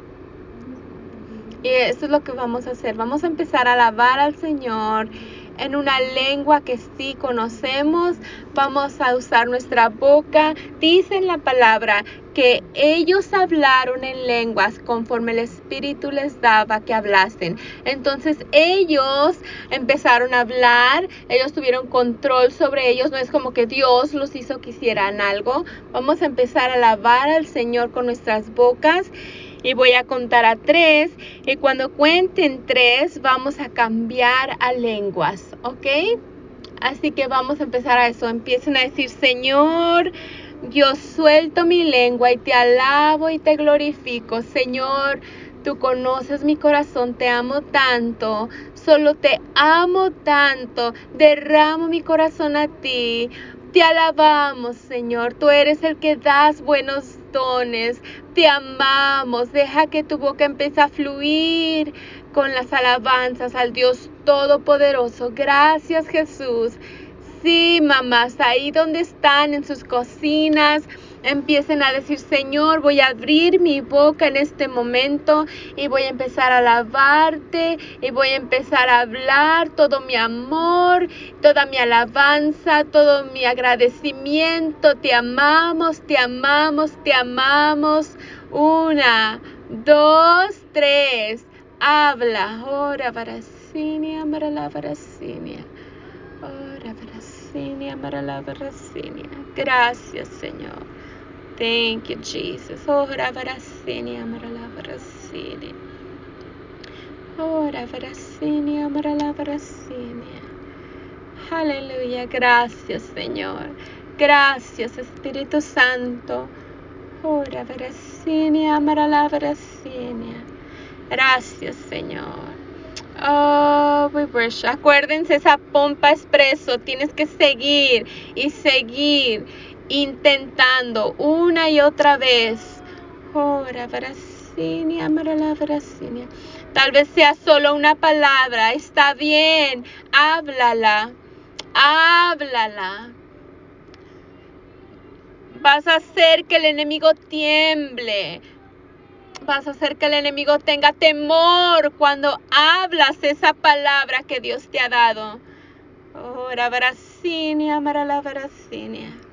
Y eso es lo que vamos a hacer. Vamos a empezar a alabar al Señor en una lengua que sí conocemos. Vamos a usar nuestra boca. Dice en la palabra que ellos hablaron en lenguas conforme el Espíritu les daba que hablasen. Entonces ellos empezaron a hablar. Ellos tuvieron control sobre ellos. No es como que Dios los hizo que hicieran algo. Vamos a empezar a alabar al Señor con nuestras bocas. Y voy a contar a tres. Y cuando cuenten tres, vamos a cambiar a lenguas. ¿Ok? Así que vamos a empezar a eso. Empiecen a decir, Señor, yo suelto mi lengua y te alabo y te glorifico. Señor, tú conoces mi corazón. Te amo tanto. Solo te amo tanto. Derramo mi corazón a ti. Te alabamos, Señor. Tú eres el que das buenos dones. Te amamos. Deja que tu boca empiece a fluir con las alabanzas al Dios Todopoderoso. Gracias, Jesús. Sí, mamás, ahí donde están en sus cocinas, empiecen a decir, Señor, voy a abrir mi boca en este momento y voy a empezar a alabarte y voy a empezar a hablar todo mi amor, toda mi alabanza, todo mi agradecimiento. Te amamos, te amamos, te amamos. Una, dos, tres. Habla. Ora varasinia, marala varasinia. Ora varasinia, marala varasinia. Gracias, Señor. Thank you, Jesus. Ora varasinia, marala varasinia. Ora varasinia, marala varasinia. Aleluya. Gracias, Señor. Gracias, Espíritu Santo. Ora varasinia, marala varasinia. Gracias, Señor. Oh, we worship. Acuérdense, esa pompa expreso. Tienes que seguir y seguir intentando una y otra vez. Ora varasinia, marala varasinia. Tal vez sea solo una palabra. Está bien. Háblala. Háblala. Vas a hacer que el enemigo tiemble. Vas a hacer que el enemigo tenga temor cuando hablas esa palabra que Dios te ha dado. Ora varasinia, marala varasinia.